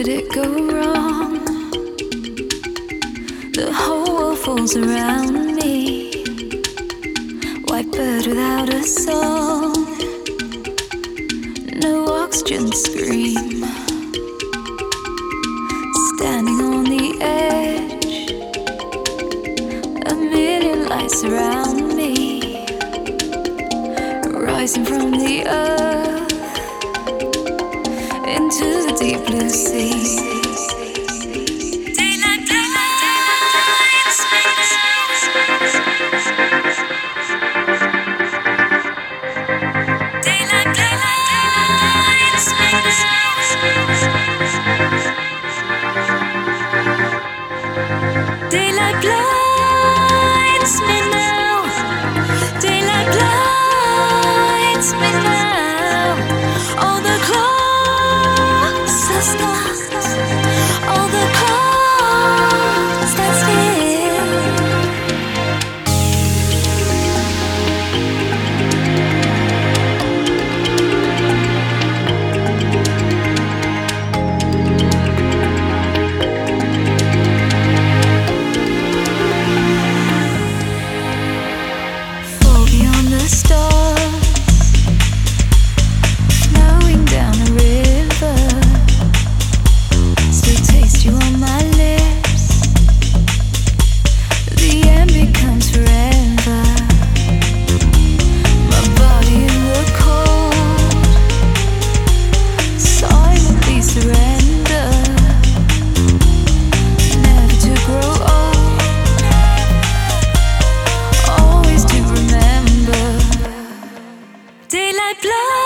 did it go wrong? The whole world falls around me. White bird without a song, no oxygen scream. Standing on the edge, a million lights around me, rising from the earth into the deep blue sea. Daylight blinds me now. Daylight blinds me now. All the clocks are stopped. All the clocks stand still. The stars flowing down a river, still taste you on my lips. The end becomes forever. My body in the cold, silently surrender, never to grow old, always to remember. Daylight blood.